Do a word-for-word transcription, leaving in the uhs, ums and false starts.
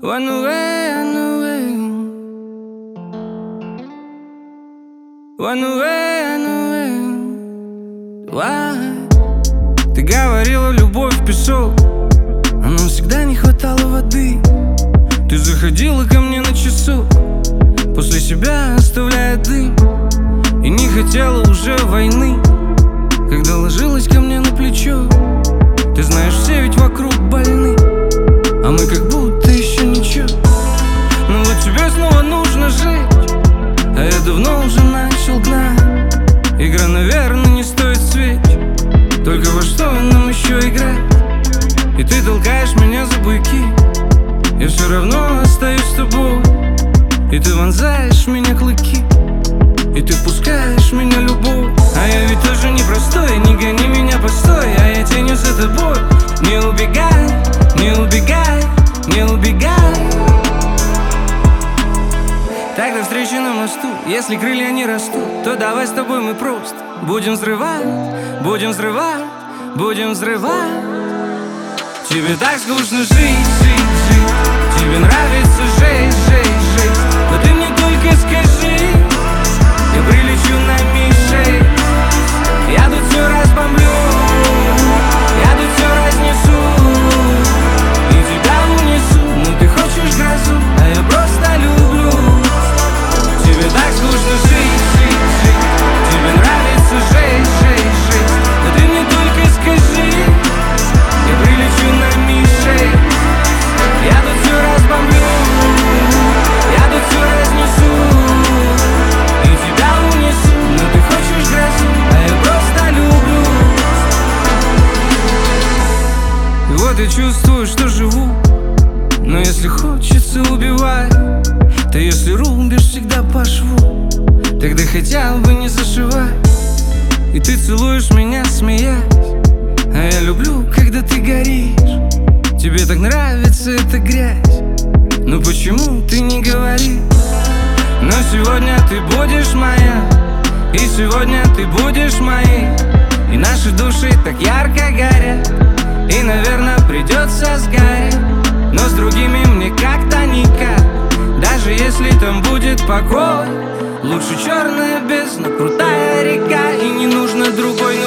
One away, one away. One away, one away. Why? Ты говорила, любовь в песок, а нам всегда не хватало воды. Ты заходила ко мне на часок, после себя оставляя дым, и не хотела уже войны, когда ложилась ко мне на плечо. Ты знаешь, все ведь вокруг больны, а мы как будто еще ничего. Но вот тебе снова нужно жить, а я давно уже начал гнать. Игра, наверное, не стоит свеч, только во что нам еще играть? И ты толкаешь меня за буйки, я все равно остаюсь с тобой. И ты вонзаешь в меня клыки, и ты впускаешь в меня любовь. А я ведь тоже непростой, не гони меня постой, а я тянусь за тобой. Не убегай, не убегай, не убегай. Так до встречи на мосту, если крылья не растут, то давай с тобой мы просто будем взрывать, будем взрывать, будем взрывать. Тебе так скучно жить, жить, жить, тебе нравится жить, жить, жить. Но ты мне только скажи, я прилечу на Ми-шесть. Я тут все разбомблю, я тут все разнесу и тебя унесу. Ну ты хочешь грозу, а я просто люблю. Тебе так скучно жить, жить, жить, тебе нравится жить, жить, жить. Но ты мне только скажи, я прилечу на Ми-шесть. Я тут все разбомблю, я тут все разнесу и тебя унесу. Но ты хочешь грозу, а я просто люблю. И вот я чувствую, что живу, но если хочется убивать, то если рубишь всегда по шву, тогда хотя бы не зашивай. И ты целуешь меня, смеясь, а я люблю, когда ты горишь. Тебе так нравится эта грязь, ну почему ты не говоришь? Но сегодня ты будешь моя, и сегодня ты будешь моей. И наши души так ярко горят, и, наверное, придется сгореть. Но с другими мне как-то никак, даже если там будет покой. Лучше черная бездна, крутая река, и не нужно другой.